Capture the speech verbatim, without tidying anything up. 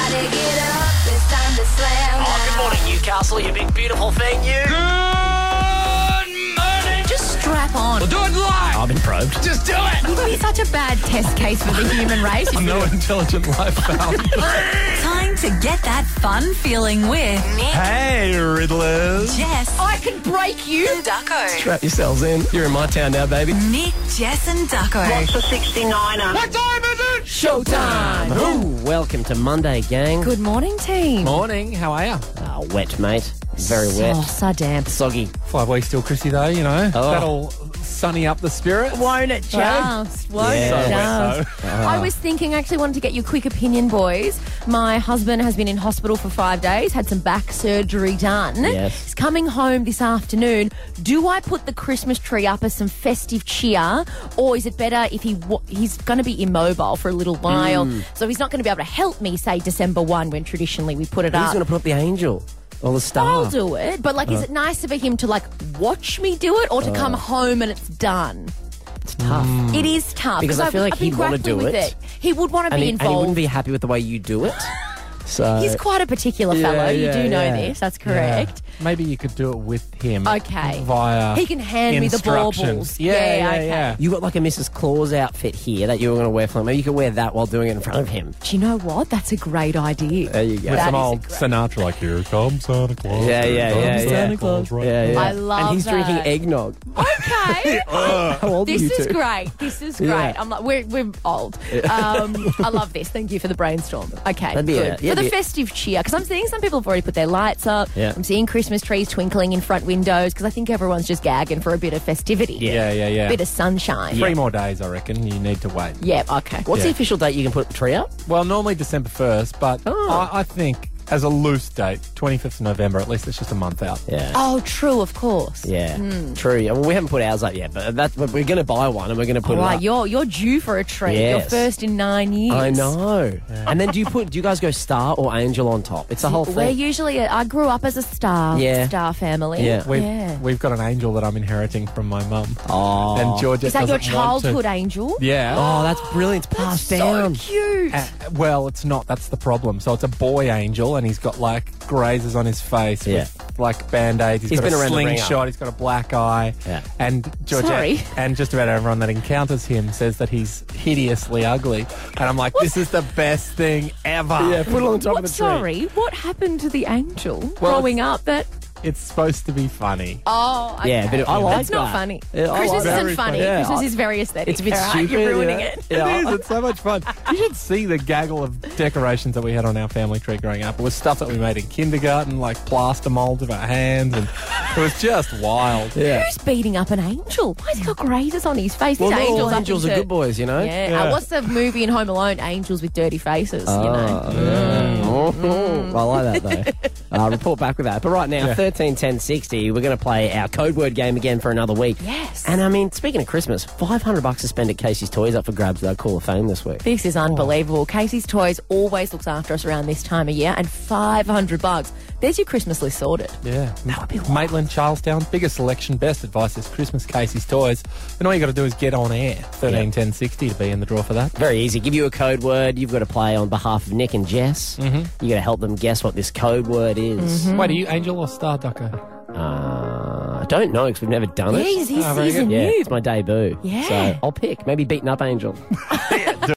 Everybody get up, it's time to slam. Oh, good morning, Newcastle, you big beautiful thing, you. Good morning. Just strap on. We'll do it live. I've been probed. Just do it. You'd be such a bad test case for the human race. I'm no intelligent life found. Time to get that fun feeling with Nick, Hey, Riddlers. Jess, I can break you. and Ducko. Strap yourselves in. You're in my town now, baby. Nick, Jess, and Ducko. What's the sixty-niner? What time is it? Showtime. Ooh, welcome to Monday, gang. Good morning, team. Morning. How are you? Ah, wet, mate. Very wet. Oh, so damp. Soggy. Five weeks till Chrissy Day, you know. Oh. That'll sunny up the spirits. Won't it just? Won't Yeah. it So just? wet, I was thinking, actually wanted to get your quick opinion, boys. My husband has been in hospital for five days, had some back surgery done. Yes. He's coming home this afternoon. Do I put the Christmas tree up as some festive cheer, or is it better if he wa- he's going to be immobile for a little while, so he's not going to be able to help me, say, December first, when traditionally we put it Who's up? going to put up the angel or the star? I'll do it, but like, is it nicer for him to like watch me do it, or to come home and it's done? It's tough. It is tough Because I I've- feel like I've been he'd wanna grappling do with it. He would want to And be he, and he involved. wouldn't be happy with the way you do it. So He's quite a particular Yeah, fellow. You yeah, do know yeah. this. That's correct. Maybe you could do it with him. Okay. Via He can hand me the instructions. baubles. Yeah, Yeah, yeah, okay. yeah. You got like a Missus Claus outfit here that you were going to wear for him. Maybe you could wear that while doing it in front of him. Do you know what? That's a great idea. There you go. With That some is a old great- Sinatra, like, here comes Santa Claus. Yeah, here yeah, comes yeah, Santa yeah. Claus, right? Yeah, yeah. I love And he's that. drinking eggnog. Okay. How old This are you is two? great. This is great. Yeah. I'm like, we're, we're old. Um, I love this. Thank you for the brainstorm. Okay, That'd be good. a- yeah, for the be a- festive cheer, because I'm seeing some people have already put their lights up. Yeah. I'm seeing Christmas trees twinkling in front windows, because I think everyone's just gagging for a bit of festivity. Yeah, yeah, yeah. Bit of sunshine. Three more days, I reckon. You need to wait. Yeah, okay. What's the Yeah. official date you can put the tree up? Well, normally December first, but Oh. I, I think as a loose date, twenty-fifth of November, at least it's just a month out. Yeah. Oh, true, of course. Yeah, true. Well, we haven't put ours up yet, but that's, but we're going to buy one and we're going to put All it right, up. you're you're due for a treat. Yes. You're first in nine years. I know. And then do you put? Do you guys go star or angel on top? It's a whole We're thing. usually. A, I grew up as a star. Yeah. Star family. Yeah. We've, Yeah. we've got an angel that I'm inheriting from my mum. Oh. And Georgia Is that your doesn't want to- childhood angel? Yeah. Oh, that's brilliant. It's passed So down. cute. Uh, well, it's not. That's the problem. So it's a boy angel, and he's got like grazes on his face Yeah. with like band-aids. He's He's got been a around the ringer. slingshot. He's got a black eye. Yeah. And Georgia Sorry. and just about everyone that encounters him says that he's hideously ugly. And I'm like, this is the best thing ever. Yeah, put it on top What, of the tree. sorry, what happened to the angel Well, growing up? That It's supposed to be funny. oh, okay. Yeah, but I like That's not that. funny. Yeah, I Christmas like isn't Very funny. funny. Yeah, Christmas I- is very aesthetic. It's a bit all right? stupid. You're ruining yeah. it. Yeah. It is. It's so much fun. You should see the gaggle of decorations that we had on our family tree growing up. It was stuff that we made in kindergarten, like plaster molds of our hands, and it was just wild. Yeah. Who's beating up an angel? Why has he got grazes on his face? Well, These not all angels, up angels are into- good boys, you know. Yeah. Yeah. Uh, what's the movie in Home Alone? Angels with dirty faces. Oh, you know. yeah. Oh, I like that though. uh, report back with that. But right now, Yeah. thirteen ten sixty, we're going to play our code word game again for another week. Yes. And I mean, speaking of Christmas, five hundred bucks to spend at Casey's Toys up for grabs at our Call of Fame this week. This is unbelievable. Casey's Toys always looks after us around this time of year, and five hundred bucks. There's your Christmas list sorted. Yeah. That would be wild. Maitland, Charlestown, biggest selection, best advice is Christmas Casey's Toys. And all you got to do is get on air, thirteen ten sixty to be in the draw for that. Very easy. Give you a code word. You've got to play on behalf of Nick and Jess. Mm-hmm. You got to help them guess what this code word is. Mm-hmm. Wait, are you Angel or Star Ducker? Uh, I don't know because we've never done Yeah, it. he's, he's, Oh, very he's a good. Yeah, noob. it's my debut. Yeah. So I'll pick. Maybe beating up Angel.